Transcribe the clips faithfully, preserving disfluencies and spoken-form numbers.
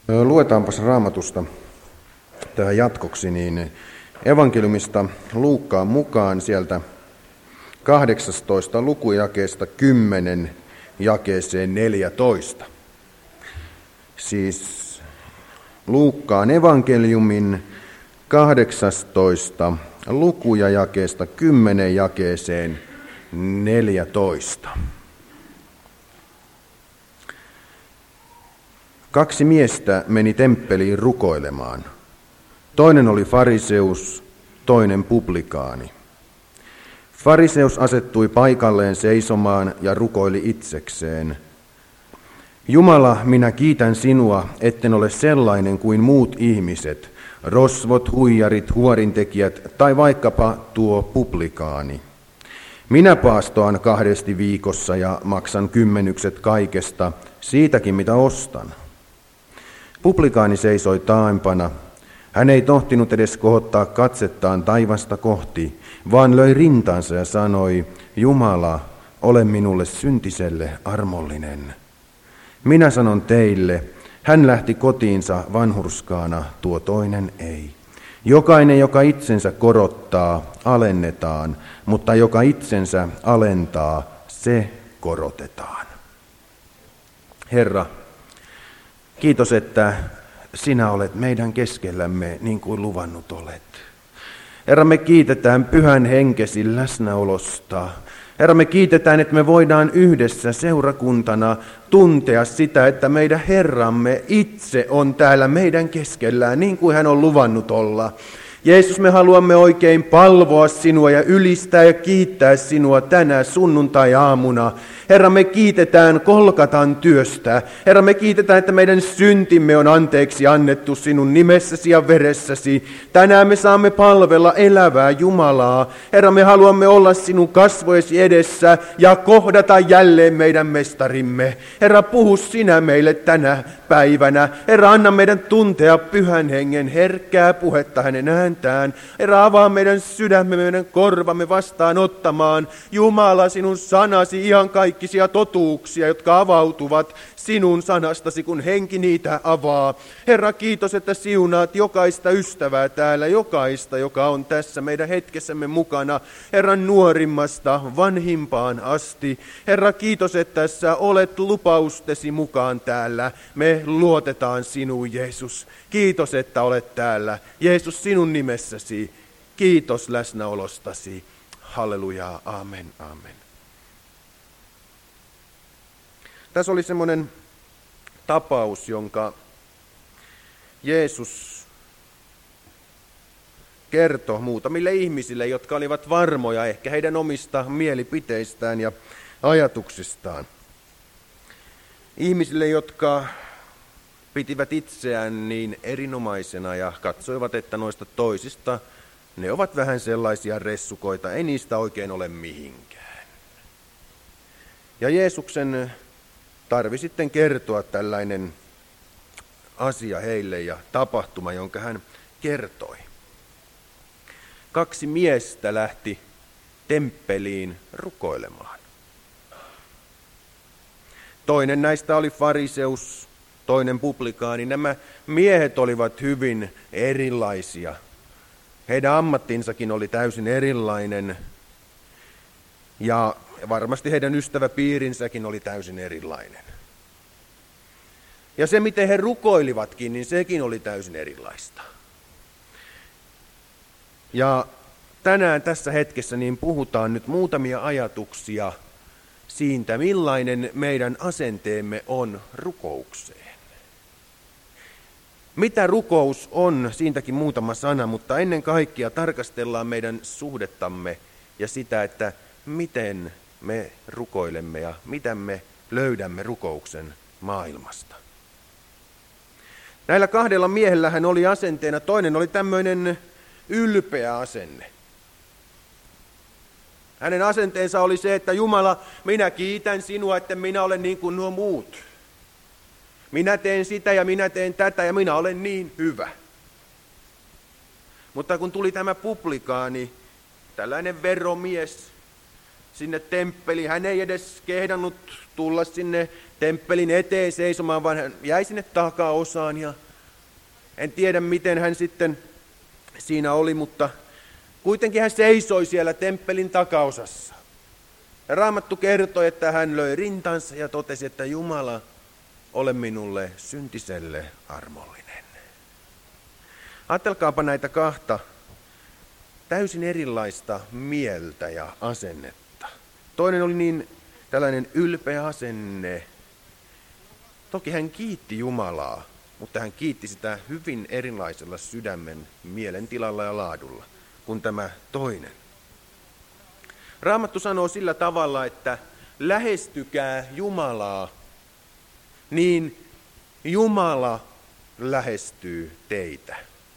Luetaanpas Raamatusta tähän jatkoksi, niin evankeliumista Luukkaan mukaan sieltä kahdeksastoista lukujakeesta kymmenen jakeeseen neljätoista. Siis Luukkaan evankeliumin kahdeksastoista lukuja jakeesta kymmenen jakeeseen neljätoista. Kaksi miestä meni temppeliin rukoilemaan. Toinen oli fariseus, toinen publikaani. Fariseus asettui paikalleen seisomaan ja rukoili itsekseen. Jumala, minä kiitän sinua, etten ole sellainen kuin muut ihmiset, rosvot, huijarit, huorintekijät tai vaikkapa tuo publikaani. Minä paastoan kahdesti viikossa ja maksan kymmenykset kaikesta, siitäkin mitä ostan. Publikaani seisoi taaempana. Hän ei tohtinut edes kohottaa katsettaan taivasta kohti, vaan löi rintaansa ja sanoi, Jumala, ole minulle syntiselle armollinen. Minä sanon teille, hän lähti kotiinsa vanhurskaana, tuo toinen ei. Jokainen, joka itsensä korottaa, alennetaan, mutta joka itsensä alentaa, se korotetaan. Herra, kiitos, että sinä olet meidän keskellämme niin kuin luvannut olet. Herra, me kiitetään pyhän henkesi läsnäolosta. Herra, me kiitetään, että me voidaan yhdessä seurakuntana tuntea sitä, että meidän Herramme itse on täällä meidän keskellään niin kuin hän on luvannut olla. Jeesus, me haluamme oikein palvoa sinua ja ylistää ja kiittää sinua tänä sunnuntai-aamuna. Herra, me kiitetään Kolkatan työstä. Herra, me kiitetään, että meidän syntimme on anteeksi annettu sinun nimessäsi ja veressäsi. Tänään me saamme palvella elävää Jumalaa. Herra, me haluamme olla sinun kasvojesi edessä ja kohdata jälleen meidän mestarimme. Herra, puhu sinä meille tänä päivänä. Herra, anna meidän tuntea pyhän hengen herkkää puhetta hänen ääntään. Herra, avaa meidän sydämme, meidän korvamme vastaanottamaan Jumala, sinun sanasi ihan kaikki totuuksia, jotka avautuvat sinun sanastasi, kun henki niitä avaa. Herra, kiitos, että siunaat jokaista ystävää täällä, jokaista, joka on tässä meidän hetkessämme mukana, Herran nuorimmasta vanhimpaan asti. Herra, kiitos, että sä olet lupaustesi mukaan täällä. Me luotetaan sinuun, Jeesus. Kiitos, että olet täällä. Jeesus, sinun nimessäsi. Kiitos läsnäolostasi. Halleluja. Amen. Amen. Tässä oli semmoinen tapaus, jonka Jeesus kertoi muutamille ihmisille, jotka olivat varmoja ehkä heidän omista mielipiteistään ja ajatuksistaan. Ihmisille, jotka pitivät itseään niin erinomaisena ja katsoivat, että noista toisista ne ovat vähän sellaisia ressukoita, ei niistä oikein ole mihinkään. Ja Jeesuksen tarvi sitten kertoa tällainen asia heille ja tapahtuma, jonka hän kertoi. Kaksi miestä lähti temppeliin rukoilemaan. Toinen näistä oli fariseus, toinen publikaani. Nämä miehet olivat hyvin erilaisia. Heidän ammattinsakin oli täysin erilainen ja varmasti heidän ystäväpiirinsäkin oli täysin erilainen. Ja se, miten he rukoilivatkin, niin sekin oli täysin erilaista. Ja tänään tässä hetkessä niin puhutaan nyt muutamia ajatuksia siitä, millainen meidän asenteemme on rukoukseen. Mitä rukous on, siitäkin muutama sana, mutta ennen kaikkea tarkastellaan meidän suhdettamme ja sitä, että miten me rukoilemme ja mitä me löydämme rukouksen maailmasta. Näillä kahdella miehellähän oli asenteena, toinen oli tämmöinen ylpeä asenne. Hänen asenteensa oli se, että Jumala, minä kiitän sinua, että minä olen niin kuin nuo muut. Minä teen sitä ja minä teen tätä ja minä olen niin hyvä. Mutta kun tuli tämä publikaani, tällainen veromies sinne temppeliin, hän ei edes kehdannut tulla sinne temppelin eteen seisomaan, vaan hän jäi sinne takaosaan ja en tiedä miten hän sitten siinä oli, mutta kuitenkin hän seisoi siellä temppelin takaosassa. Ja Raamattu kertoi, että hän löi rintansa ja totesi, että Jumala, ole minulle syntiselle armollinen. Ajatelkaapa näitä kahta täysin erilaista mieltä ja asennetta. Toinen oli niin tällainen ylpeä asenne. Toki hän kiitti Jumalaa, mutta hän kiitti sitä hyvin erilaisella sydämen mielentilalla ja laadulla kuin tämä toinen. Raamattu sanoo sillä tavalla, että lähestykää Jumalaa, niin Jumala lähestyy teitä.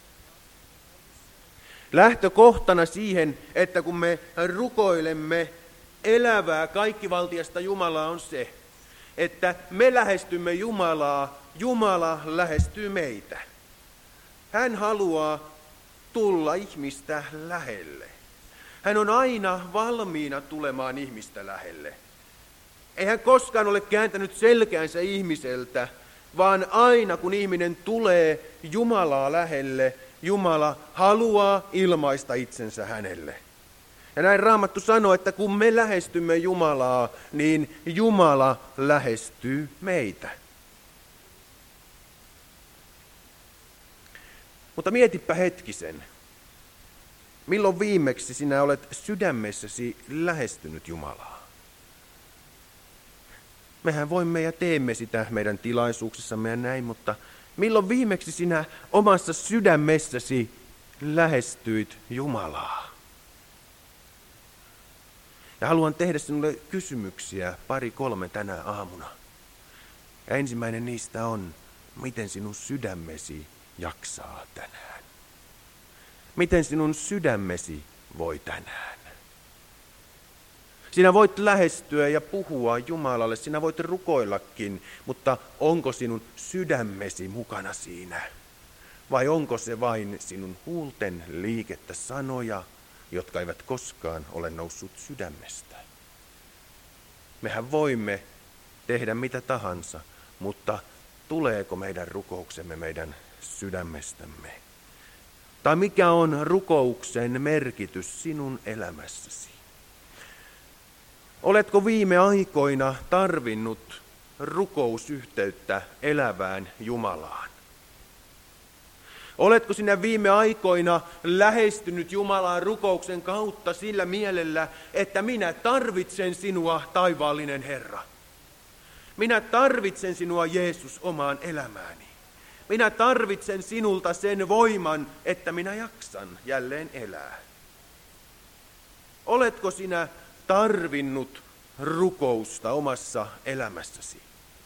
Lähtökohtana siihen, että kun me rukoilemme elävää kaikkivaltiasta Jumalaa, on se, että me lähestymme Jumalaa, Jumala lähestyy meitä. Hän haluaa tulla ihmistä lähelle. Hän on aina valmiina tulemaan ihmistä lähelle. Ei hän koskaan ole kääntänyt selkäänsä ihmiseltä, vaan aina kun ihminen tulee Jumalaa lähelle, Jumala haluaa ilmaista itsensä hänelle. Ja näin Raamattu sanoo, että kun me lähestymme Jumalaa, niin Jumala lähestyy meitä. Mutta mietipä hetkisen. Milloin viimeksi sinä olet sydämessäsi lähestynyt Jumalaa? Mehän voimme ja teemme sitä meidän tilaisuuksissamme ja näin, mutta milloin viimeksi sinä omassa sydämessäsi lähestyit Jumalaa? Ja haluan tehdä sinulle kysymyksiä pari kolme tänä aamuna. Ja ensimmäinen niistä on, miten sinun sydämesi jaksaa tänään? Miten sinun sydämesi voi tänään? Sinä voit lähestyä ja puhua Jumalalle, sinä voit rukoillakin, mutta onko sinun sydämesi mukana siinä? Vai onko se vain sinun huulten liikettä, sanoja, jotka eivät koskaan ole noussut sydämestä? Mehän voimme tehdä mitä tahansa, mutta tuleeko meidän rukouksemme meidän sydämestämme? Tai mikä on rukouksen merkitys sinun elämässäsi? Oletko viime aikoina tarvinnut rukousyhteyttä elävään Jumalaan? Oletko sinä viime aikoina lähestynyt Jumalaan rukouksen kautta sillä mielellä, että minä tarvitsen sinua, taivaallinen Herra? Minä tarvitsen sinua, Jeesus, omaan elämääni. Minä tarvitsen sinulta sen voiman, että minä jaksan jälleen elää. Oletko sinä tarvinnut rukousta omassa elämässäsi?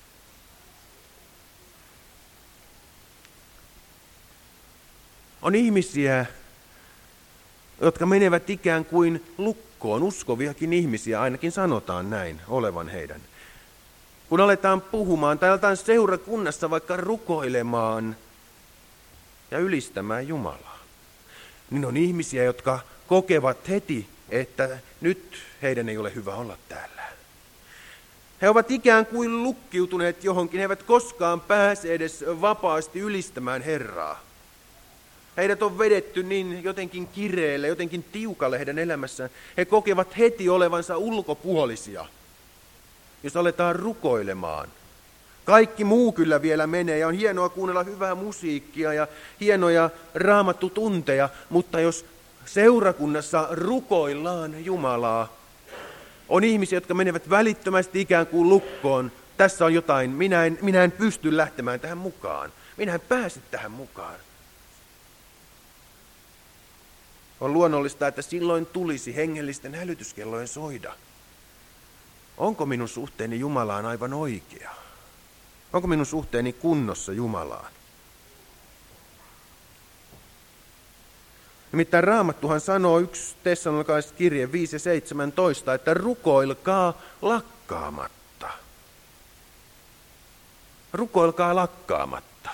On ihmisiä, jotka menevät ikään kuin lukkoon, uskoviakin ihmisiä, ainakin sanotaan näin olevan heidän. Kun aletaan puhumaan tai aletaan seurakunnassa vaikka rukoilemaan ja ylistämään Jumalaa, niin on ihmisiä, jotka kokevat heti, että nyt heidän ei ole hyvä olla täällä. He ovat ikään kuin lukkiutuneet johonkin, he eivät koskaan pääse edes vapaasti ylistämään Herraa. Heidät on vedetty niin jotenkin kireelle, jotenkin tiukalle heidän elämässään. He kokevat heti olevansa ulkopuolisia, jos aletaan rukoilemaan. Kaikki muu kyllä vielä menee ja on hienoa kuunnella hyvää musiikkia ja hienoja raamattutunteja, mutta jos seurakunnassa rukoillaan Jumalaa, on ihmisiä, jotka menevät välittömästi ikään kuin lukkoon. Tässä on jotain, minä en, minä en pysty lähtemään tähän mukaan. Minä en pääse tähän mukaan. On luonnollista, että silloin tulisi hengellisten hälytyskellojen soida. Onko minun suhteeni Jumalaan aivan oikea? Onko minun suhteeni kunnossa Jumalaan? Nimittäin Raamattuhan sanoo yksi Tessalonikalaiskirje viisi ja seitsemäntoista, että rukoilkaa lakkaamatta. Rukoilkaa lakkaamatta.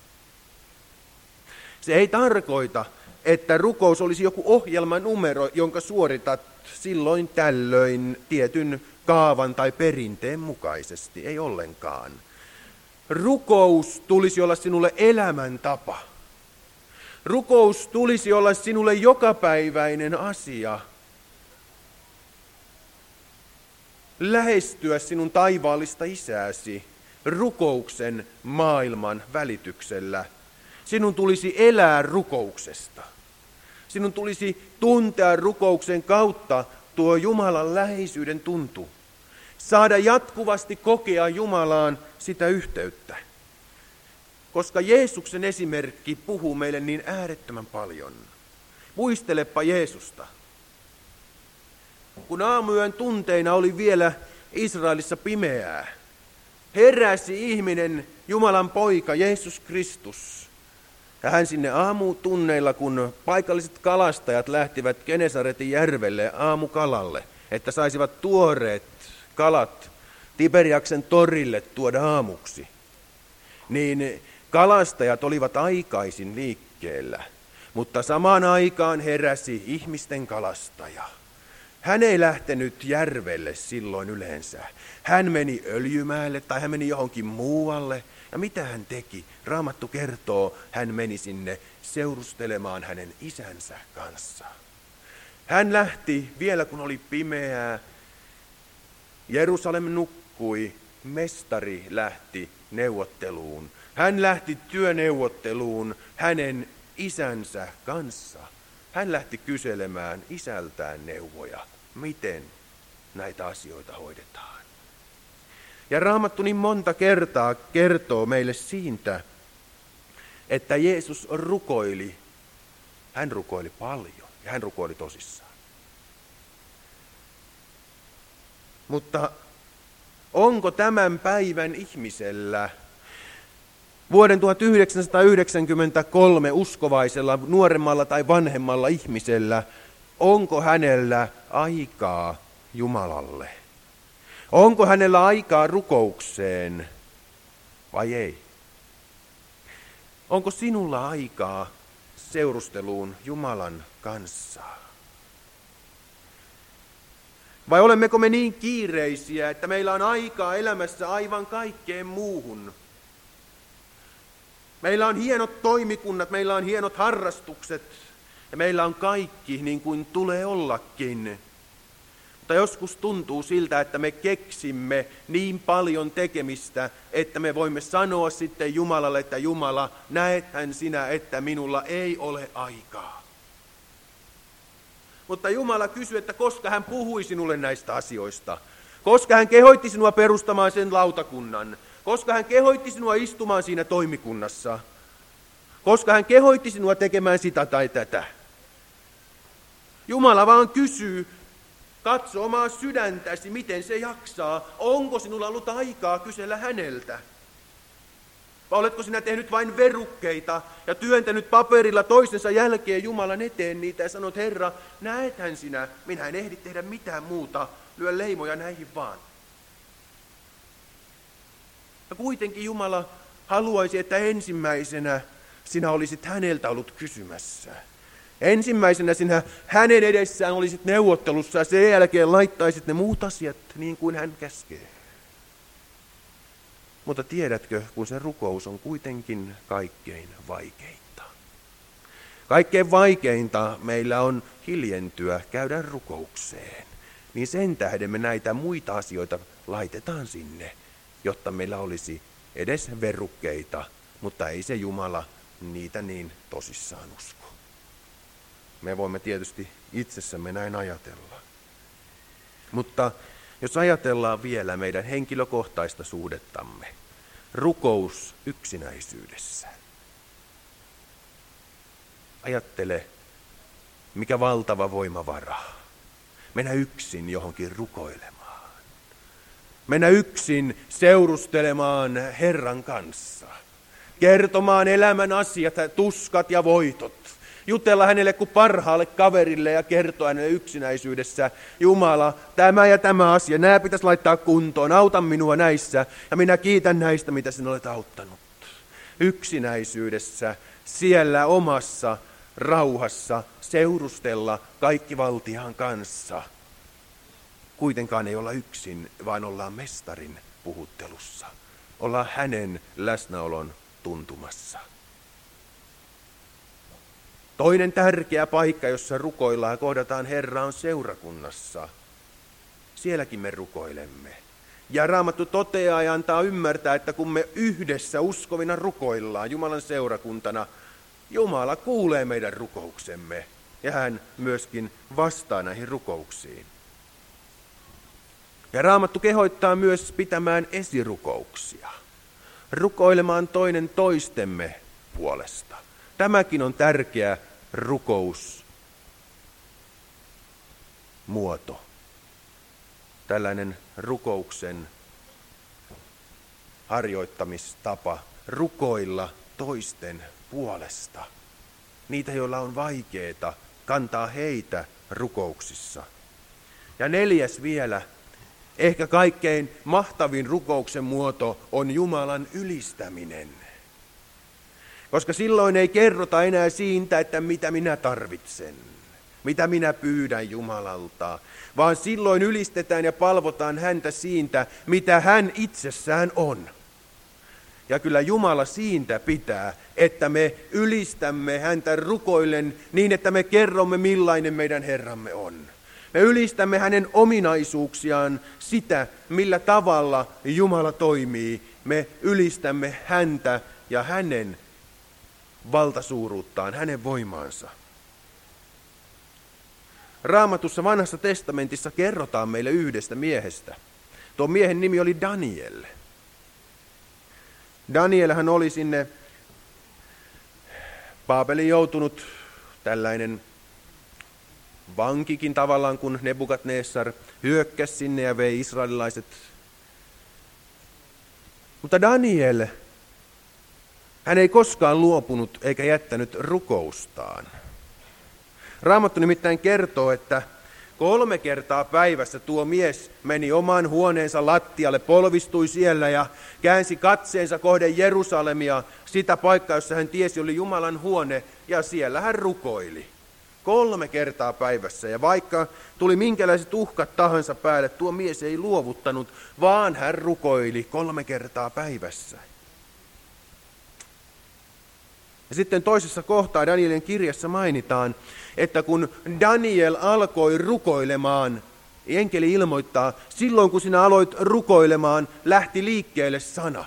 Se ei tarkoita, että rukous olisi joku ohjelmanumero, jonka suoritat silloin tällöin tietyn kaavan tai perinteen mukaisesti, ei ollenkaan. Rukous tulisi olla sinulle elämäntapa. Rukous tulisi olla sinulle jokapäiväinen asia. Lähestyä sinun taivaallista isääsi rukouksen maailman välityksellä. Sinun tulisi elää rukouksesta. Sinun tulisi tuntea rukouksen kautta tuo Jumalan läheisyyden tuntu. Saada jatkuvasti kokea Jumalaan sitä yhteyttä. Koska Jeesuksen esimerkki puhuu meille niin äärettömän paljon. Muistelepa Jeesusta. Kun aamuyön tunteina oli vielä Israelissa pimeää, heräsi ihminen, Jumalan poika, Jeesus Kristus. Ja hän sinne aamutunneilla, kun paikalliset kalastajat lähtivät Genesaretin järvelle aamukalalle, että saisivat tuoreet kalat Tiberiaksen torille tuoda aamuksi, niin kalastajat olivat aikaisin liikkeellä, mutta samaan aikaan heräsi ihmisten kalastaja. Hän ei lähtenyt järvelle silloin yleensä. Hän meni Öljymäelle tai hän meni johonkin muualle. Ja mitä hän teki? Raamattu kertoo, hän meni sinne seurustelemaan hänen isänsä kanssa. Hän lähti vielä kun oli pimeää. Jerusalem nukkui, mestari lähti neuvotteluun. Hän lähti työneuvotteluun hänen isänsä kanssa. Hän lähti kyselemään isältään neuvoja, miten näitä asioita hoidetaan. Ja Raamattu niin monta kertaa kertoo meille siitä, että Jeesus rukoili. Hän rukoili paljon ja hän rukoili tosissaan. Mutta onko tämän päivän ihmisellä, vuoden tuhatyhdeksänsataayhdeksänkymmentäkolme uskovaisella, nuoremmalla tai vanhemmalla ihmisellä, onko hänellä aikaa Jumalalle? Onko hänellä aikaa rukoukseen vai ei? Onko sinulla aikaa seurusteluun Jumalan kanssa? Vai olemmeko me niin kiireisiä, että meillä on aikaa elämässä aivan kaikkeen muuhun? Meillä on hienot toimikunnat, meillä on hienot harrastukset ja meillä on kaikki niin kuin tulee ollakin. Mutta joskus tuntuu siltä, että me keksimme niin paljon tekemistä, että me voimme sanoa sitten Jumalalle, että Jumala, näethän sinä, että minulla ei ole aikaa. Mutta Jumala kysyy, että koska hän puhui sinulle näistä asioista, koska hän kehoitti sinua perustamaan sen lautakunnan, koska hän kehoitti sinua istumaan siinä toimikunnassa, koska hän kehoitti sinua tekemään sitä tai tätä. Jumala vaan kysyy, katso omaa sydäntäsi, miten se jaksaa, onko sinulla ollut aikaa kysellä häneltä. Vai oletko sinä tehnyt vain verukkeita ja työntänyt paperilla toisensa jälkeen Jumalan eteen niitä ja sanot, Herra, näethän sinä, minä en ehdi tehdä mitään muuta, lyö leimoja näihin vaan. Ja kuitenkin Jumala haluaisi, että ensimmäisenä sinä olisit häneltä ollut kysymässä. Ensimmäisenä sinä hänen edessään olisit neuvottelussa ja sen jälkeen laittaisit ne muut asiat niin kuin hän käskee. Mutta tiedätkö, kun se rukous on kuitenkin kaikkein vaikeinta. Kaikkein vaikeinta meillä on hiljentyä, käydä rukoukseen. Niin sen tähden me näitä muita asioita laitetaan sinne, jotta meillä olisi edes verukkeita, mutta ei se Jumala niitä niin tosissaan usko. Me voimme tietysti itsessämme näin ajatella. Mutta jos ajatellaan vielä meidän henkilökohtaista suhdettamme, rukous yksinäisyydessä. Ajattele, mikä valtava voimavara. Mennä yksin johonkin rukoilemaan. Mennä yksin seurustelemaan Herran kanssa. Kertomaan elämän asiat, tuskat ja voitot. Jutella hänelle kuin parhaalle kaverille ja kertoa hänelle yksinäisyydessä, Jumala, tämä ja tämä asia, nämä pitäisi laittaa kuntoon, auta minua näissä ja minä kiitän näistä, mitä sinä olet auttanut. Yksinäisyydessä, siellä omassa rauhassa seurustella kaikkivaltiaan kanssa. kuitenkaan ei olla yksin, vaan ollaan mestarin puhuttelussa. Ollaan hänen läsnäolon tuntumassa. Toinen tärkeä paikka, jossa rukoillaan ja kohdataan Herra, on seurakunnassa. Sielläkin me rukoilemme. Ja Raamattu toteaa ja antaa ymmärtää, että kun me yhdessä uskovina rukoillaan Jumalan seurakuntana, Jumala kuulee meidän rukouksemme ja hän myöskin vastaa näihin rukouksiin. Ja Raamattu kehottaa myös pitämään esirukouksia, rukoilemaan toinen toistemme puolesta. Tämäkin on tärkeä rukousmuoto. Tällainen rukouksen harjoittamistapa, rukoilla toisten puolesta. Niitä, joilla on vaikeaa, kantaa heitä rukouksissa. Ja neljäs vielä, ehkä kaikkein mahtavin rukouksen muoto on Jumalan ylistäminen. Koska silloin ei kerrota enää siitä, että mitä minä tarvitsen, mitä minä pyydän Jumalalta, vaan silloin ylistetään ja palvotaan häntä siitä, mitä hän itsessään on. Ja kyllä Jumala siitä pitää, että me ylistämme häntä rukoillen niin, että me kerromme, millainen meidän Herramme on. Me ylistämme hänen ominaisuuksiaan, sitä, millä tavalla Jumala toimii. Me ylistämme häntä ja hänen valtasuuruuttaan, hänen voimaansa. Raamatussa Vanhassa testamentissa kerrotaan meille yhdestä miehestä. Tuo miehen nimi oli Daniel. Daniel hän oli sinne Baabeliin joutunut tällainen vankikin tavallaan, kun Nebukadnessar hyökkäsi sinne ja vei israelilaiset. Mutta Daniel, hän ei koskaan luopunut eikä jättänyt rukoustaan. Raamattu nimittäin kertoo, että kolme kertaa päivässä tuo mies meni oman huoneensa lattialle, polvistui siellä ja käänsi katseensa kohden Jerusalemia, sitä paikkaa, jossa hän tiesi oli Jumalan huone, ja siellä hän rukoili. Kolme kertaa päivässä, ja vaikka tuli minkälaiset uhkat tahansa päälle, tuo mies ei luovuttanut, vaan hän rukoili kolme kertaa päivässä. Ja sitten toisessa kohtaa Danielin kirjassa mainitaan, että kun Daniel alkoi rukoilemaan, enkeli ilmoittaa, silloin kun sinä aloit rukoilemaan, lähti liikkeelle sana.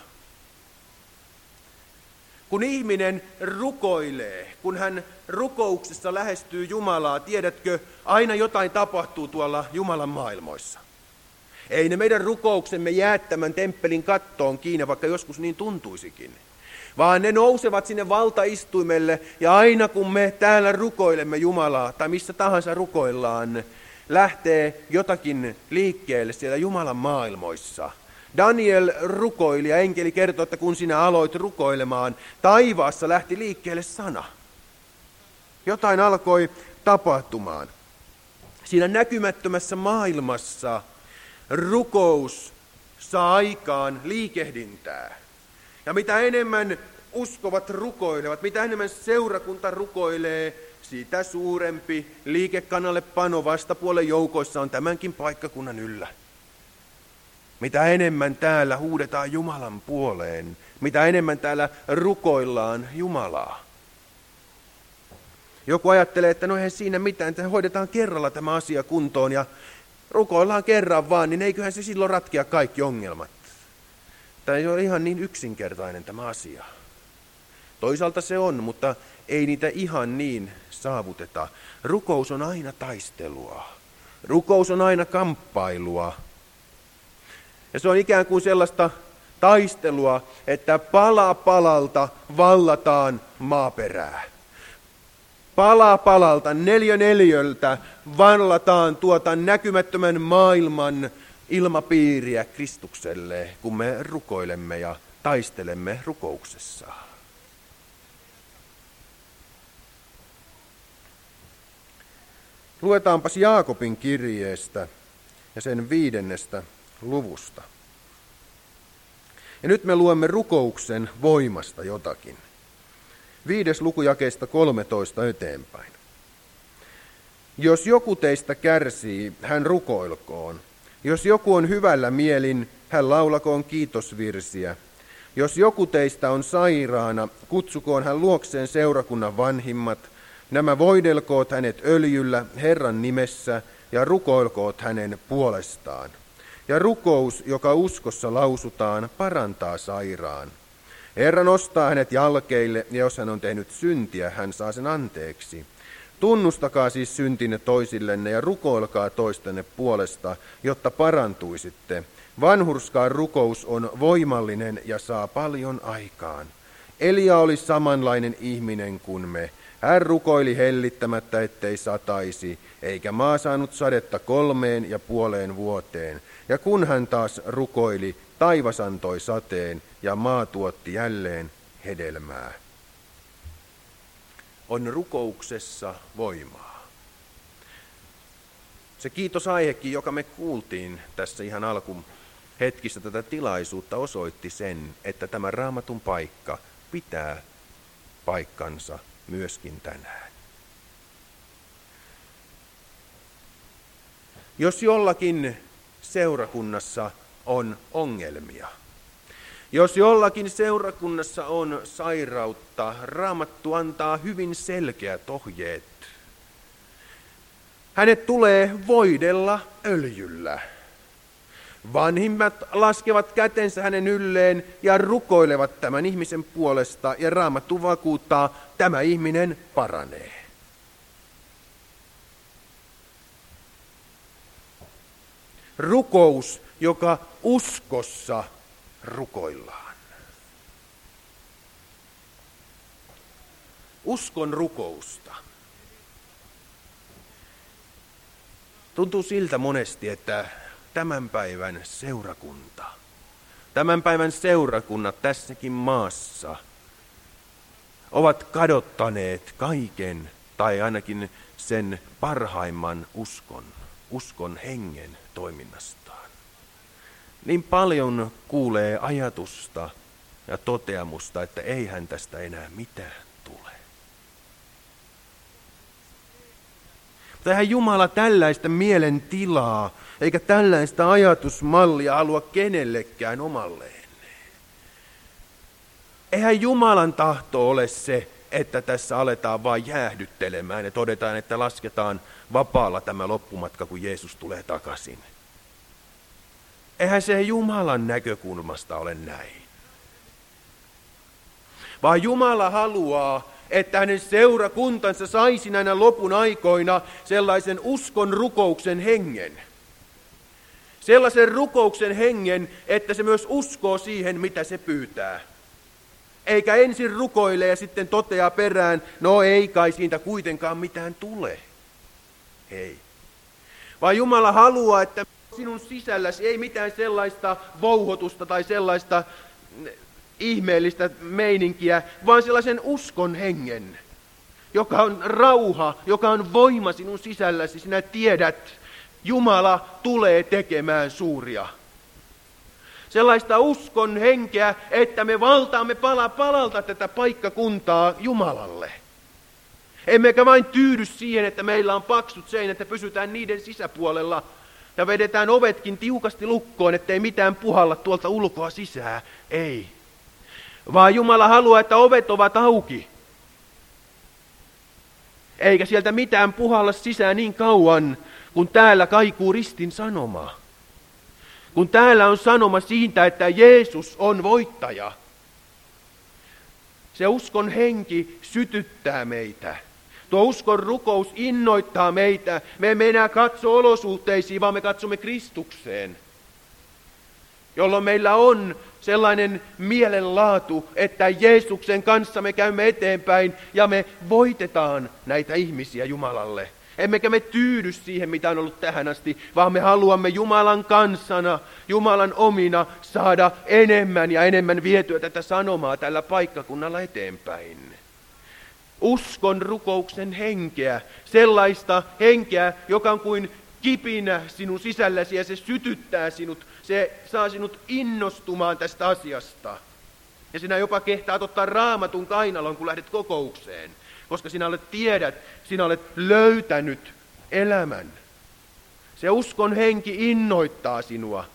Kun ihminen rukoilee, kun hän rukouksessa lähestyy Jumalaa, tiedätkö, aina jotain tapahtuu tuolla Jumalan maailmoissa. Ei ne meidän rukouksemme jää tämän temppelin kattoon kiinni, vaikka joskus niin tuntuisikin. Vaan ne nousevat sinne valtaistuimelle, ja aina kun me täällä rukoilemme Jumalaa, tai missä tahansa rukoillaan, lähtee jotakin liikkeelle siellä Jumalan maailmoissa. Daniel rukoili, ja enkeli kertoo, että kun sinä aloit rukoilemaan, taivaassa lähti liikkeelle sana. Jotain alkoi tapahtumaan. Siinä näkymättömässä maailmassa rukous saa aikaan liikehdintää. Ja mitä enemmän uskovat rukoilevat, mitä enemmän seurakunta rukoilee, sitä suurempi liikekannallepano vastapuolen joukoissa on tämänkin paikkakunnan yllä. Mitä enemmän täällä huudetaan Jumalan puoleen, mitä enemmän täällä rukoillaan Jumalaa. Joku ajattelee, että no eihän siinä mitään, että hoidetaan kerralla tämä asia kuntoon ja rukoillaan kerran vaan, niin eiköhän se silloin ratkea kaikki ongelmat. Tämä ei ole ihan niin yksinkertainen tämä asia. Toisaalta se on, mutta ei niitä ihan niin saavuteta. Rukous on aina taistelua. Rukous on aina kamppailua. Ja se on ikään kuin sellaista taistelua, että pala palalta vallataan maaperää. Pala palalta, neljä neljöltä vallataan tuota näkymättömän maailman ilmapiiriä Kristukselle, kun me rukoilemme ja taistelemme rukouksessa. Luetaanpas Jaakobin kirjeestä ja sen viidennestä luvusta. Ja nyt me luemme rukouksen voimasta jotakin. Viides luku jakeesta kolmetoista eteenpäin. Jos joku teistä kärsii, hän rukoilkoon. Jos joku on hyvällä mielin, hän laulakoon kiitosvirsiä. Jos joku teistä on sairaana, kutsukoon hän luokseen seurakunnan vanhimmat. Nämä voidelkoot hänet öljyllä Herran nimessä ja rukoilkoot hänen puolestaan. Ja rukous, joka uskossa lausutaan, parantaa sairaan. Herra nostaa hänet jalkeille, ja jos hän on tehnyt syntiä, hän saa sen anteeksi. Tunnustakaa siis syntinne toisillenne ja rukoilkaa toistenne puolesta, jotta parantuisitte. Vanhurskaan rukous on voimallinen ja saa paljon aikaan. Elia oli samanlainen ihminen kuin me. Hän rukoili hellittämättä, ettei sataisi, eikä maa saanut sadetta kolmeen ja puoleen vuoteen. Ja kun hän taas rukoili, taivas antoi sateen ja maa tuotti jälleen hedelmää. On rukouksessa voimaa. Se kiitosaihekin, joka me kuultiin tässä ihan alkuun hetkistä tätä tilaisuutta, osoitti sen, että tämä Raamatun paikka pitää paikkansa myöskin tänään. Jos jollakin seurakunnassa on ongelmia, jos jollakin seurakunnassa on sairautta, Raamattu antaa hyvin selkeät ohjeet. Hänet tulee voidella öljyllä. Vanhimmat laskevat kätensä hänen ylleen ja rukoilevat tämän ihmisen puolesta, ja Raamattu vakuuttaa, tämä ihminen paranee. Rukous, joka uskossa rukoillaan. Uskon rukousta. Tuntuu siltä monesti, että tämän päivän seurakunta, tämän päivän seurakunnat tässäkin maassa ovat kadottaneet kaiken tai ainakin sen parhaimman uskon, uskon hengen toiminnastaan. Niin paljon kuulee ajatusta ja toteamusta, että eihän tästä enää mitään tule. Mutta eihän Jumala tällaista mielentilaa eikä tällaista ajatusmallia halua kenellekään omalleen. Eihän Jumalan tahto ole se, että tässä aletaan vain jäähdyttelemään ja todetaan, että lasketaan vapaalla tämä loppumatka, kun Jeesus tulee takaisin. Eihän se Jumalan näkökulmasta ole näin. Vaan Jumala haluaa, että hänen seurakuntansa saisi näinä lopun aikoina sellaisen uskon rukouksen hengen. Sellaisen rukouksen hengen, että se myös uskoo siihen, mitä se pyytää. Eikä ensin rukoile ja sitten toteaa perään, no ei kai siitä kuitenkaan mitään tule. Ei. Vaan Jumala haluaa, että sinun sisälläsi ei mitään sellaista vouhotusta tai sellaista ihmeellistä meininkiä, vaan sellaisen uskon hengen, joka on rauha, joka on voima sinun sisälläsi. Sinä tiedät, Jumala tulee tekemään suuria. Sellaista uskon henkeä, että me valtaamme pala palalta tätä paikkakuntaa Jumalalle. Emmekä vain tyydy siihen, että meillä on paksut seinät, että pysytään niiden sisäpuolella ja vedetään ovetkin tiukasti lukkoon, ettei mitään puhalla tuolta ulkoa sisään. Ei. Vaan Jumala haluaa, että ovet ovat auki. Eikä sieltä mitään puhalla sisään niin kauan, kun täällä kaikuu ristin sanoma. Kun täällä on sanoma siitä, että Jeesus on voittaja. Se uskon henki sytyttää meitä. Tuo uskon rukous innoittaa meitä. Me emme enää katso olosuhteisiin, vaan me katsomme Kristukseen. Jolloin meillä on sellainen mielenlaatu, että Jeesuksen kanssa me käymme eteenpäin ja me voitetaan näitä ihmisiä Jumalalle. Emmekä me tyydy siihen, mitä on ollut tähän asti, vaan me haluamme Jumalan kansana, Jumalan omina saada enemmän ja enemmän vietyä tätä sanomaa tällä paikkakunnalla eteenpäin. Uskon rukouksen henkeä, sellaista henkeä, joka on kuin kipinä sinun sisälläsi ja se sytyttää sinut, se saa sinut innostumaan tästä asiasta. Ja sinä jopa kehtaat ottaa Raamatun kainalon, kun lähdet kokoukseen, koska sinä olet tiedät, sinä olet löytänyt elämän. Se uskon henki innoittaa sinua.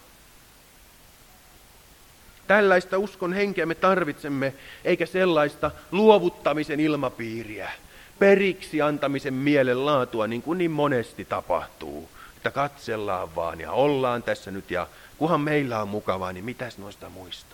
Tällaista uskon henkeä me tarvitsemme, eikä sellaista luovuttamisen ilmapiiriä, periksi antamisen mielenlaatua, niin kuin niin monesti tapahtuu. Että katsellaan vaan ja ollaan tässä nyt ja kunhan meillä on mukavaa, niin mitäs noista muista?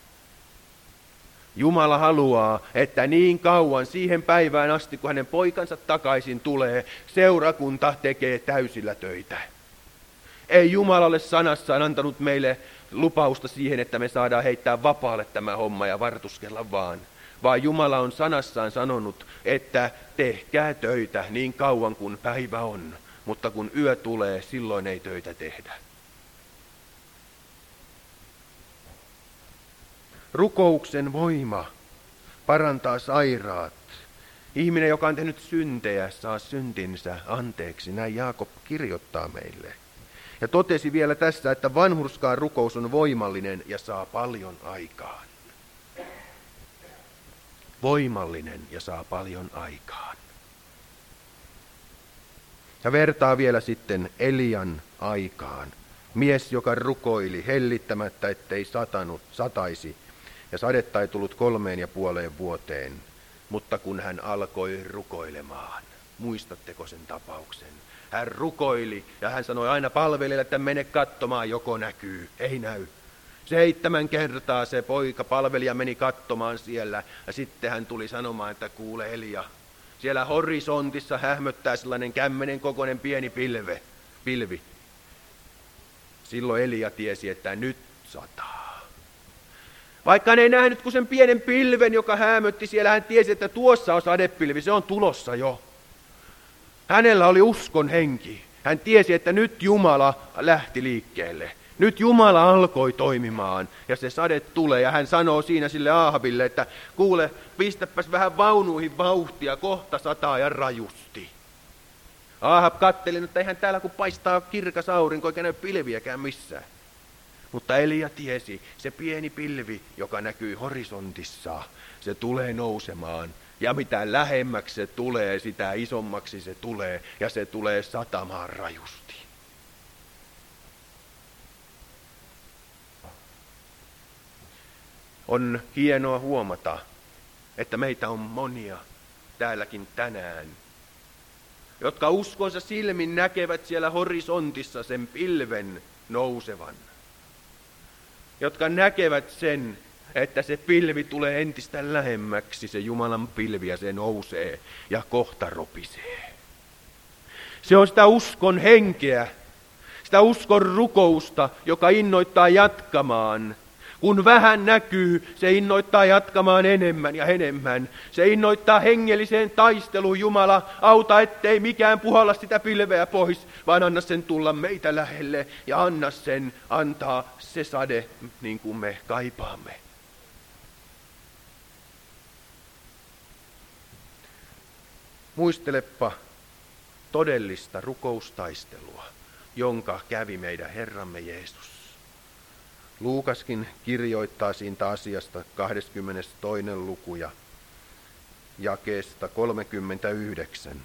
Jumala haluaa, että niin kauan siihen päivään asti, kun hänen poikansa takaisin tulee, seurakunta tekee täysillä töitä. Ei Jumala ole sanassaan antanut meille lupausta siihen, että me saadaan heittää vapaalle tämä homma ja vartuskella vaan. Vaan Jumala on sanassaan sanonut, että tehkää töitä niin kauan kuin päivä on, mutta kun yö tulee, silloin ei töitä tehdä. Rukouksen voima parantaa sairaat. Ihminen, joka on tehnyt syntejä, saa syntinsä anteeksi. Näin Jaakob kirjoittaa meille. Ja totesi vielä tässä, että vanhurskaan rukous on voimallinen ja saa paljon aikaan. Voimallinen ja saa paljon aikaan. Ja vertaa vielä sitten Elian aikaan. Mies, joka rukoili hellittämättä, ettei satanut, sataisi, ja sadetta ei tullut kolmeen ja puoleen vuoteen. Mutta kun hän alkoi rukoilemaan, muistatteko sen tapauksen? Hän rukoili ja hän sanoi aina palvelijalle, että mene katsomaan, joko näkyy, ei näy. Seitsemän kertaa se poika palvelija meni katsomaan siellä ja sitten hän tuli sanomaan, että kuule Elia, siellä horisontissa hähmöttää sellainen kämmenen kokoinen pieni pilve, pilvi. Silloin Elia tiesi, että nyt sataa. Vaikka hän ei nähnyt kuin sen pienen pilven, joka hämötti siellä, hän tiesi, että tuossa on sadepilvi, se on tulossa jo. Hänellä oli uskon henki. Hän tiesi, että nyt Jumala lähti liikkeelle. Nyt Jumala alkoi toimimaan ja se sade tulee ja hän sanoo siinä sille Aahabille, että kuule, pistäpäs vähän vaunuihin vauhtia, kohta sataa ja rajusti. Aahab katteli, että eihän täällä kun paistaa kirkas aurinko eikä näy pilviäkään missään. Mutta Elia tiesi, se pieni pilvi, joka näkyy horisontissa, se tulee nousemaan. Ja mitä lähemmäksi se tulee, sitä isommaksi se tulee ja se tulee satamaan rajusti. On hienoa huomata, että meitä on monia täälläkin tänään, jotka uskonsa silmin näkevät siellä horisontissa sen pilven nousevan. Jotka näkevät sen, että se pilvi tulee entistä lähemmäksi, se Jumalan pilvi, ja se nousee ja kohta ropisee. Se on sitä uskon henkeä, sitä uskon rukousta, joka innoittaa jatkamaan. Kun vähän näkyy, se innoittaa jatkamaan enemmän ja enemmän. Se innoittaa hengelliseen taisteluun. Jumala, auta, ettei mikään puhalla sitä pilveä pois, vaan anna sen tulla meitä lähelle ja anna sen antaa se sade niin kuin me kaipaamme. Muistelepa todellista rukoustaistelua, jonka kävi meidän Herramme Jeesus. Luukaskin kirjoittaa siitä asiasta kahdeskymmenestoinen luku ja jakeesta kolmekymmentäyhdeksän.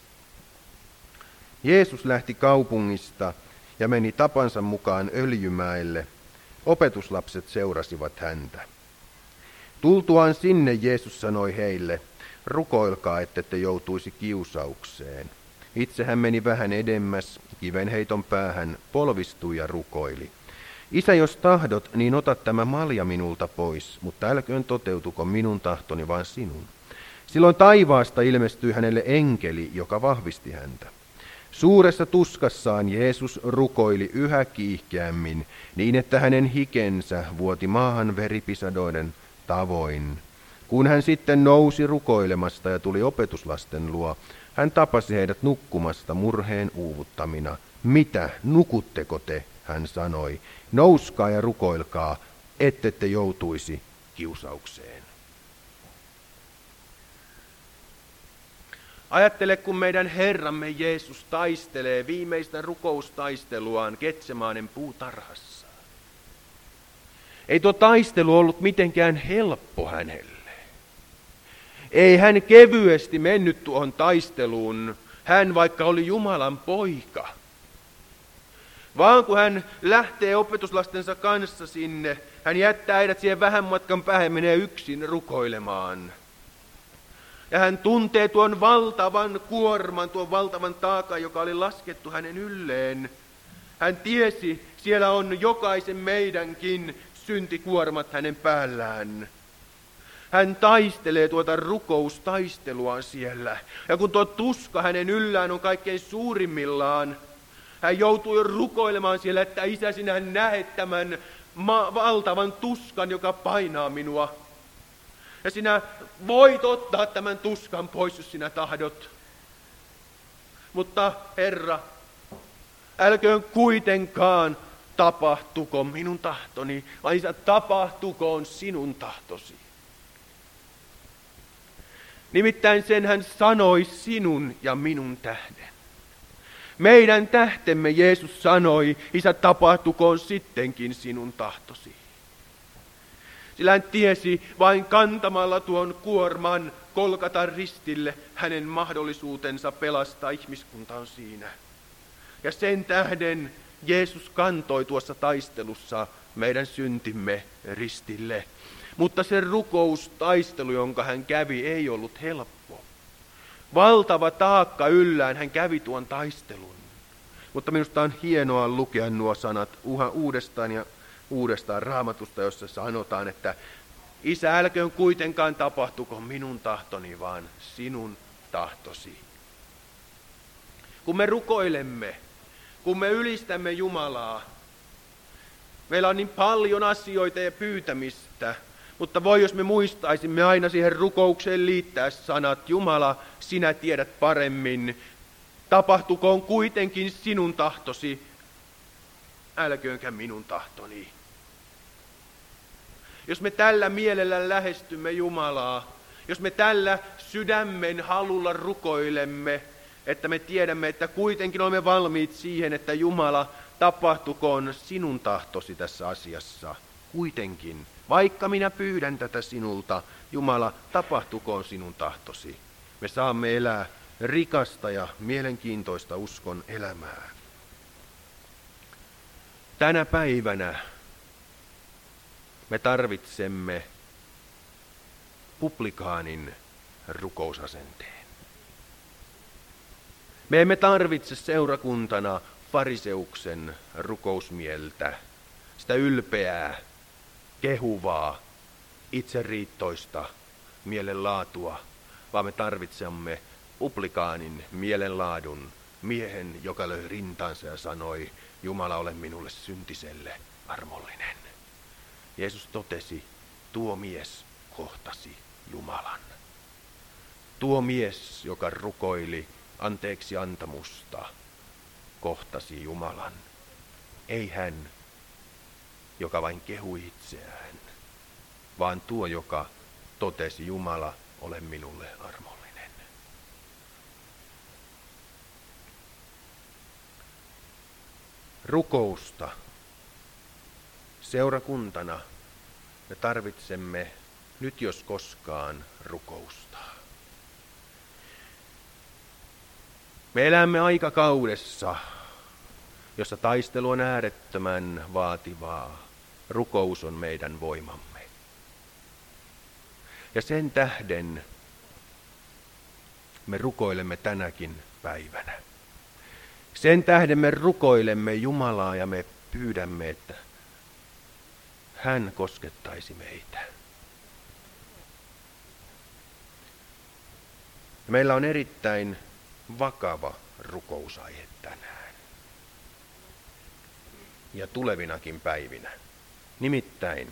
Jeesus lähti kaupungista ja meni tapansa mukaan Öljymäelle. Opetuslapset seurasivat häntä. Tultuaan sinne Jeesus sanoi heille, rukoilkaa, ettette joutuisi kiusaukseen. Itse hän meni vähän edemmäs, kivenheiton päähän, polvistui ja rukoili. Isä, jos tahdot, niin ota tämä malja minulta pois, mutta älköön toteutuko minun tahtoni, vaan sinun. Silloin taivaasta ilmestyi hänelle enkeli, joka vahvisti häntä. Suuressa tuskassaan Jeesus rukoili yhä kiihkeämmin, niin että hänen hikensä vuoti maahan veripisadoiden tavoin. Kun hän sitten nousi rukoilemasta ja tuli opetuslasten luo, hän tapasi heidät nukkumasta murheen uuvuttamina. Mitä, nukutteko te? Hän sanoi, nouskaa ja rukoilkaa, ettette joutuisi kiusaukseen. Ajattele, kun meidän Herramme Jeesus taistelee viimeistä rukoustaisteluaan Getsemaanen puutarhassa. Ei tuo taistelu ollut mitenkään helppo hänelle. Ei hän kevyesti mennyt tuohon taisteluun, hän vaikka oli Jumalan poika. Vaan kun hän lähtee opetuslastensa kanssa sinne, hän jättää heidät siihen vähän matkan päähän, menee yksin rukoilemaan. Ja hän tuntee tuon valtavan kuorman, tuon valtavan taakan, joka oli laskettu hänen ylleen. Hän tiesi, siellä on jokaisen meidänkin syntikuormat hänen päällään. Hän taistelee tuota rukoustaistelua siellä. Ja kun tuo tuska hänen yllään on kaikkein suurimmillaan, hän joutuu jo rukoilemaan siellä, että Isä, sinä näet tämän ma- valtavan tuskan, joka painaa minua. Ja sinä voit ottaa tämän tuskan pois, jos sinä tahdot. Mutta Herra, älköön kuitenkaan tapahtuko minun tahtoni, vaan Isä, tapahtukoon sinun tahtosi. Nimittäin sen hän sanoi sinun ja minun tähden. Meidän tähtemme Jeesus sanoi, Isä, tapahtukoon sittenkin sinun tahtosi. Sillä hän tiesi vain kantamalla tuon kuorman Golgatan ristille hänen mahdollisuutensa pelastaa ihmiskunta on siinä. Ja sen tähden Jeesus kantoi tuossa taistelussa meidän syntimme ristille. Mutta se rukoustaistelu, jonka hän kävi, ei ollut helppo. Valtava taakka yllään hän kävi tuon taistelun. Mutta minusta on hienoa lukea nuo sanat uudestaan ja uudestaan Raamatusta, jossa sanotaan, että Isä, älköön kuitenkaan tapahtuko minun tahtoni, vaan sinun tahtosi. Kun me rukoilemme, kun me ylistämme Jumalaa, meillä on niin paljon asioita ja pyytämistä, mutta voi jos me muistaisimme aina siihen rukoukseen liittää sanat, Jumala, sinä tiedät paremmin, tapahtukoon kuitenkin sinun tahtosi, älköönkä minun tahtoni. Jos me tällä mielellä lähestymme Jumalaa, jos me tällä sydämen halulla rukoilemme, että me tiedämme, että kuitenkin olemme valmiit siihen, että Jumala, tapahtukoon sinun tahtosi tässä asiassa. Kuitenkin, vaikka minä pyydän tätä sinulta, Jumala, tapahtukoon sinun tahtosi. Me saamme elää rikasta ja mielenkiintoista uskon elämää. Tänä päivänä me tarvitsemme publikaanin rukousasenteen. Me emme tarvitse seurakuntana fariseuksen rukousmieltä, sitä ylpeää, kehuvaa, itseriittoista mielenlaatua, vaan me tarvitsemme publikaanin mielenlaadun, miehen, joka löi rintaansa ja sanoi, Jumala, ole minulle syntiselle armollinen. Jeesus totesi, tuo mies kohtasi Jumalan. Tuo mies, joka rukoili anteeksi antamusta, kohtasi Jumalan. Ei hän, joka vain kehui itseään, vaan tuo, joka totesi, Jumala, ole minulle armollinen. Rukousta. Seurakuntana me tarvitsemme nyt jos koskaan rukousta. Me elämme aikakaudessa, jossa taistelu on äärettömän vaativaa. Rukous on meidän voimamme. Ja sen tähden me rukoilemme tänäkin päivänä. Sen tähden me rukoilemme Jumalaa ja me pyydämme, että hän koskettaisi meitä. Ja meillä on erittäin vakava rukousaihe tänään. Ja tulevinakin päivinä. Nimittäin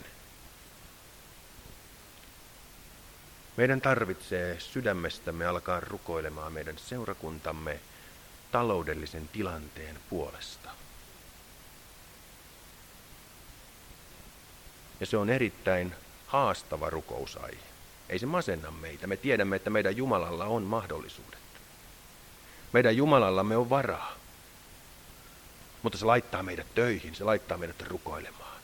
meidän tarvitsee sydämestämme alkaa rukoilemaan meidän seurakuntamme taloudellisen tilanteen puolesta. Ja se on erittäin haastava rukousaihe. Ei se masenna meitä. Me tiedämme, että meidän Jumalalla on mahdollisuudet. Meidän Jumalallamme on varaa. Mutta se laittaa meidät töihin, se laittaa meidät rukoilemaan.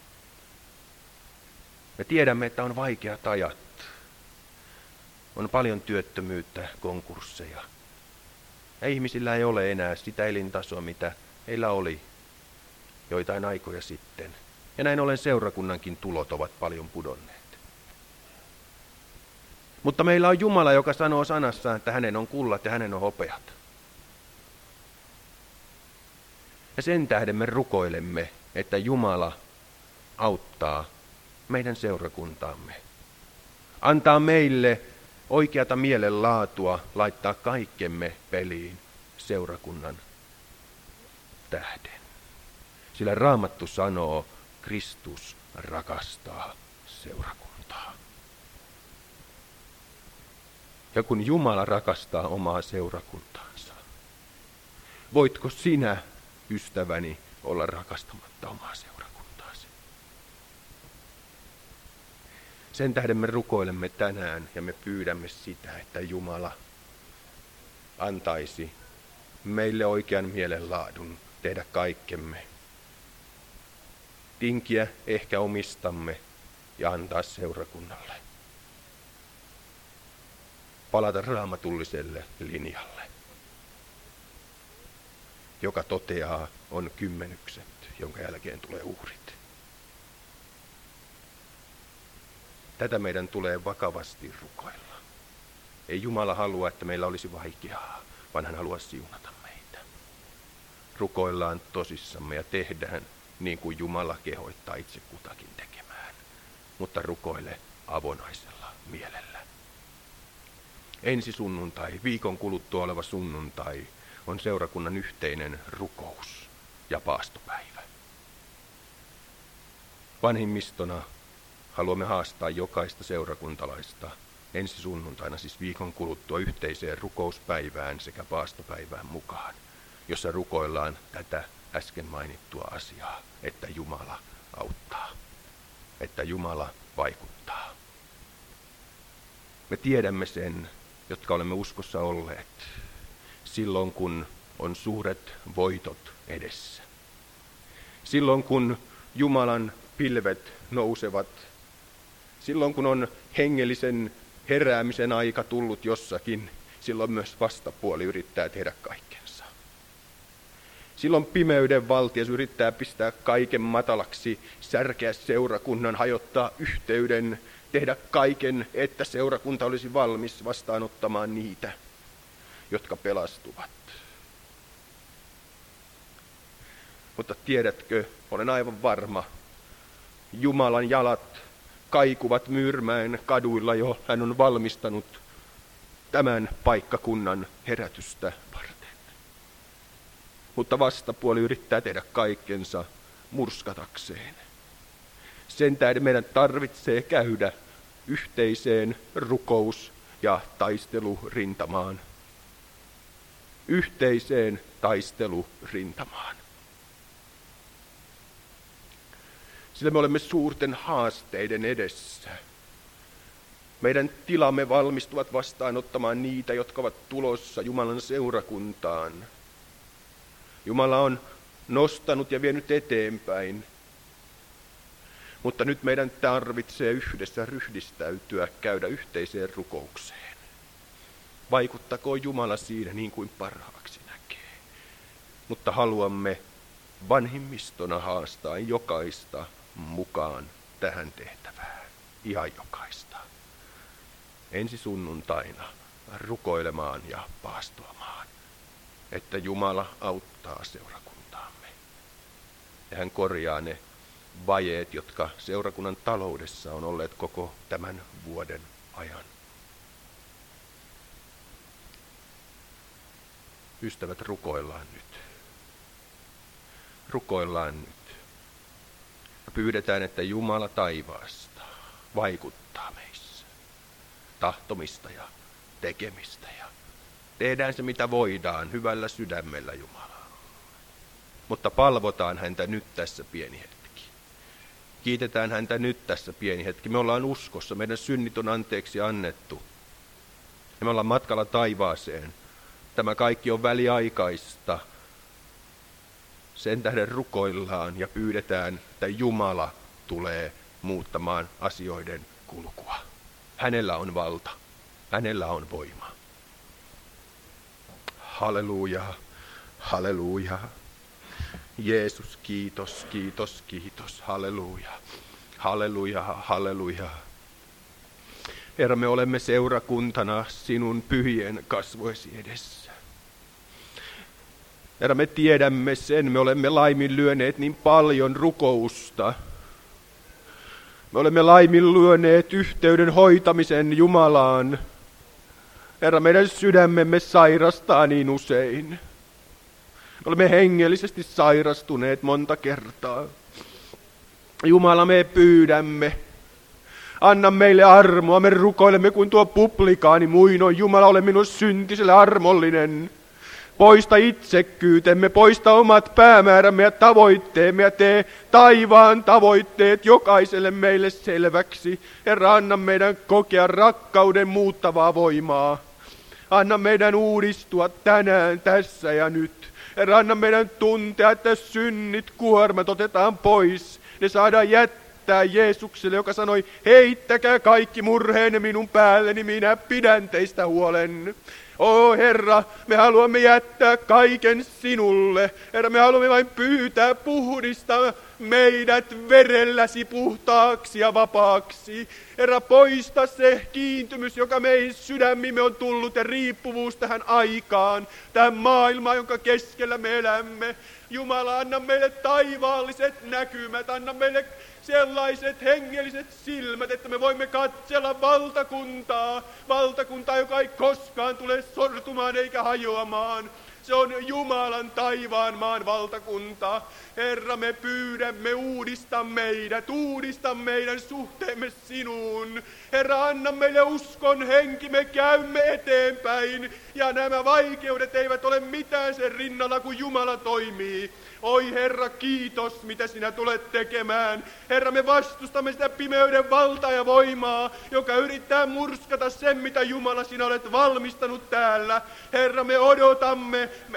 Me tiedämme, että on vaikeat ajat. On paljon työttömyyttä, konkursseja. Ja ihmisillä ei ole enää sitä elintasoa, mitä heillä oli joitain aikoja sitten. Ja näin ollen seurakunnankin tulot ovat paljon pudonneet. Mutta meillä on Jumala, joka sanoo sanassaan, että hänen on kullat ja hänen on hopeat. Ja sen tähden me rukoilemme, että Jumala auttaa meidän seurakuntaamme. Antaa meille oikeata mielenlaatua laittaa kaikkemme peliin seurakunnan tähden. Sillä Raamattu sanoo, Kristus rakastaa seurakuntaa. Ja kun Jumala rakastaa omaa seurakuntaansa, voitko sinä, ystäväni, olla rakastamatta omaa seurakuntaasi? Sen tähden me rukoilemme tänään ja me pyydämme sitä, että Jumala antaisi meille oikean mielenlaadun tehdä kaikkemme. Tinkiä ehkä omistamme ja antaa seurakunnalle. Palata raamatulliselle linjalle, joka toteaa on kymmenykset, jonka jälkeen tulee uhrit. Tätä meidän tulee vakavasti rukoilla. Ei Jumala halua, että meillä olisi vaikeaa, vaan hän haluaa siunata meitä. Rukoillaan tosissamme ja tehdään niin kuin Jumala kehottaa itse kutakin tekemään, mutta rukoile avonaisella mielellä. Ensi sunnuntai, viikon kuluttua oleva sunnuntai, on seurakunnan yhteinen rukous ja paastopäivä. Vanhimmistona haluamme haastaa jokaista seurakuntalaista ensi sunnuntaina, siis viikon kuluttua, yhteiseen rukouspäivään sekä paastopäivään mukaan, jossa rukoillaan tätä äsken mainittua asiaa, että Jumala auttaa, että Jumala vaikuttaa. Me tiedämme sen, jotka olemme uskossa olleet, silloin kun on suuret voitot edessä. Silloin kun Jumalan pilvet nousevat, silloin kun on hengellisen heräämisen aika tullut jossakin, silloin myös vastapuoli yrittää tehdä kaikkensa. Silloin pimeyden valtias yrittää pistää kaiken matalaksi, särkeä seurakunnan, hajottaa yhteyden, tehdä kaiken, että seurakunta olisi valmis vastaanottamaan niitä, jotka pelastuvat. Mutta tiedätkö, olen aivan varma, Jumalan jalat kaikuvat Myyrmäen kaduilla jo, hän on valmistanut tämän paikkakunnan herätystä varten. Mutta vastapuoli yrittää tehdä kaikkensa murskatakseen. Sen tähden meidän tarvitsee käydä yhteiseen rukous- ja taistelurintamaan. Yhteiseen taistelurintamaan. Sillä me olemme suurten haasteiden edessä. Meidän tilamme valmistuvat vastaanottamaan niitä, jotka ovat tulossa Jumalan seurakuntaan. Jumala on nostanut ja vienyt eteenpäin. Mutta nyt meidän tarvitsee yhdessä ryhdistäytyä, käydä yhteiseen rukoukseen. Vaikuttakoon Jumala siinä niin kuin parhaaksi näkee. Mutta haluamme vanhimmistona haastaa jokaista mukaan tähän tehtävään. Ihan jokaista. Ensi sunnuntaina rukoilemaan ja paastoamaan, että Jumala auttaa seurakuntaamme. Ja hän korjaa ne vajeet, jotka seurakunnan taloudessa on olleet koko tämän vuoden ajan. Ystävät, rukoillaan nyt. Rukoillaan nyt. Ja pyydetään, että Jumala taivaasta vaikuttaa meissä. Tahtomista ja tekemistä. Ja tehdään se, mitä voidaan, hyvällä sydämellä Jumalaa. Mutta palvotaan häntä nyt tässä pieni hetki. Kiitetään häntä nyt tässä pieni hetki. Me ollaan uskossa, meidän synnit on anteeksi annettu. Ja me ollaan matkalla taivaaseen. Tämä kaikki on väliaikaista. Sen tähden rukoillaan ja pyydetään, että Jumala tulee muuttamaan asioiden kulkua. Hänellä on valta. Hänellä on voima. Halleluja, halleluja. Jeesus, kiitos, kiitos, kiitos. Halleluja, halleluja, halleluja. Herra, me olemme seurakuntana sinun pyhien kasvoisi edessä. Herra, me tiedämme sen, me olemme laiminlyöneet niin paljon rukousta. Me olemme laiminlyöneet yhteyden hoitamisen Jumalaan. Herra, meidän sydämemme sairastaa niin usein. Me olemme hengellisesti sairastuneet monta kertaa. Jumala, me pyydämme. Anna meille armoa, me rukoilemme kuin tuo publikaani muinoin. Jumala, ole minun syntiselle armollinen. Poista itsekkyytemme, poista omat päämäärämme ja tavoitteemme ja tee taivaan tavoitteet jokaiselle meille selväksi. Herra, anna meidän kokea rakkauden muuttavaa voimaa. Anna meidän uudistua tänään, tässä ja nyt. Herra, anna meidän tuntea, että synnit, kuormat otetaan pois. Ne saadaan jättää Jeesukselle, joka sanoi, heittäkää kaikki murheenne minun päälleni, minä pidän teistä huolen. O Herra, me haluamme jättää kaiken sinulle. Herra, me haluamme vain pyytää, puhdista meidät verelläsi puhtaaksi ja vapaaksi. Herra, poista se kiintymys, joka meihin sydämimme on tullut ja riippuvuus tähän aikaan, tähän maailmaan, jonka keskellä me elämme. Jumala, anna meille taivaalliset näkymät, anna meille sellaiset hengelliset silmät, että me voimme katsella valtakuntaa, valtakuntaa, joka ei koskaan tule sortumaan eikä hajoamaan. Se on Jumalan taivaan maan valtakunta. Herra, me pyydämme, uudista meidät, uudista meidän suhteemme sinuun. Herra, anna meille uskon henki, me käymme eteenpäin. Ja nämä vaikeudet eivät ole mitään sen rinnalla, kun Jumala toimii. Oi Herra, kiitos, mitä sinä tulet tekemään. Herra, me vastustamme sitä pimeyden valtaa ja voimaa, joka yrittää murskata sen, mitä Jumala sinä olet valmistanut täällä. Herra, me odotamme, me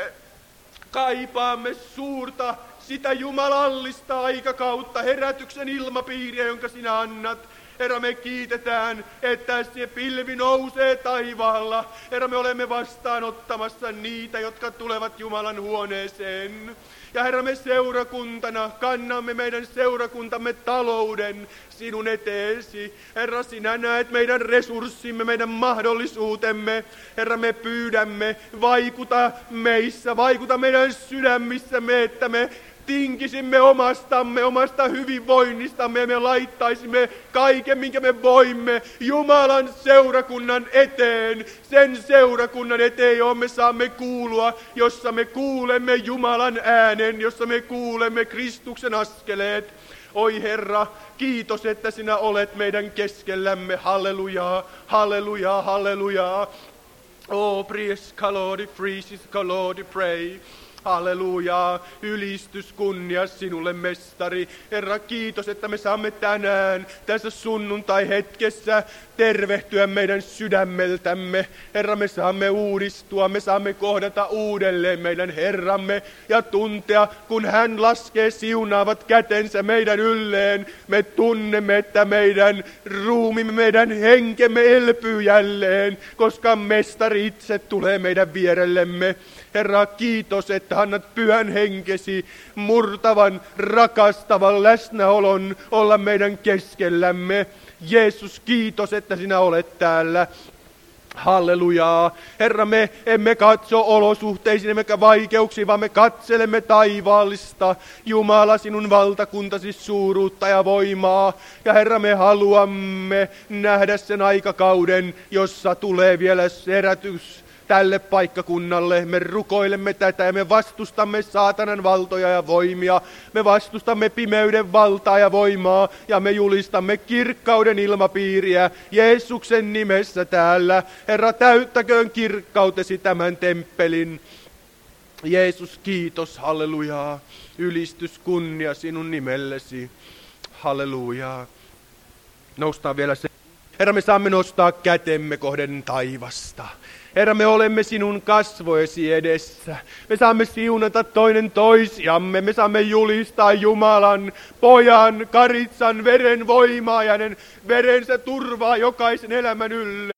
kaipaamme suurta, sitä jumalallista aikakautta, herätyksen ilmapiiriä, jonka sinä annat. Herra, me kiitetään, että se pilvi nousee taivaalla. Herra, me olemme vastaanottamassa niitä, jotka tulevat Jumalan huoneeseen. Ja Herra, me seurakuntana kannamme meidän seurakuntamme talouden sinun eteesi. Herra, sinä näet meidän resurssimme, meidän mahdollisuutemme. Herra, me pyydämme, vaikuta meissä, vaikuta meidän sydämissämme, että me tinkisimme omastamme, omasta hyvinvoinnistamme ja me laittaisimme kaiken, minkä me voimme Jumalan seurakunnan eteen. Sen seurakunnan eteen, johon me saamme kuulua, jossa me kuulemme Jumalan äänen, jossa me kuulemme Kristuksen askeleet. Oi Herra, kiitos, että sinä olet meidän keskellämme. Hallelujaa, hallelujaa, hallelujaa. Oh, praise kalodi, praise kalodi, pray. Halleluja, ylistys, kunnia sinulle, mestari. Herra, kiitos, että me saamme tänään tässä sunnuntai-hetkessä tervehtyä meidän sydämeltämme. Herra, me saamme uudistua, me saamme kohdata uudelleen meidän Herramme ja tuntea, kun hän laskee siunaavat kätensä meidän ylleen. Me tunnemme, että meidän ruumimme, meidän henkemme elpyy jälleen, koska mestari itse tulee meidän vierellemme. Herra, kiitos, että annat pyhän henkesi murtavan, rakastavan läsnäolon olla meidän keskellämme. Jeesus, kiitos, että sinä olet täällä. Hallelujaa. Herra, me emme katso olosuhteisiin emmekä vaikeuksiin, vaan me katselemme taivaallista. Jumala, sinun valtakuntasi suuruutta ja voimaa. Ja Herra, me haluamme nähdä sen aikakauden, jossa tulee vielä herätys tälle paikkakunnalle. Me rukoilemme tätä ja me vastustamme saatanan valtoja ja voimia. Me vastustamme pimeyden valtaa ja voimaa ja me julistamme kirkkauden ilmapiiriä Jeesuksen nimessä täällä. Herra, täyttäköön kirkkautesi tämän temppelin. Jeesus, kiitos, hallelujaa. Ylistys, kunnia sinun nimellesi. Hallelujaa. Noustaan vielä se. Herra, me saamme nostaa kätemme kohden taivasta. Herra, me olemme sinun kasvoesi edessä. Me saamme siunata toinen toisiamme. Me saamme julistaa Jumalan, Pojan, Karitsan, veren voimaa ja hänen verensä turvaa jokaisen elämän ylle.